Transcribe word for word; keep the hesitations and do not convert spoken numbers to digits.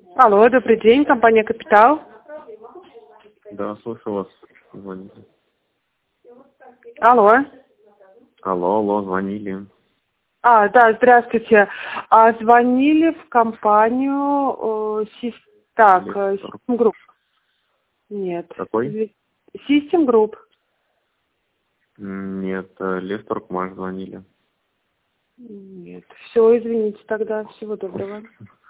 Алло, добрый день, компания «Капитал». Да, слушаю вас. Звоните. Алло. Алло, алло, звонили. А, да, здравствуйте. А, звонили в компанию э, Сис- так, э, Лестер. System Group. Нет. Какой? Изв- System Group. М, Нет, э, Лестер Кмаш звонили. Нет. Все, извините тогда. Всего доброго.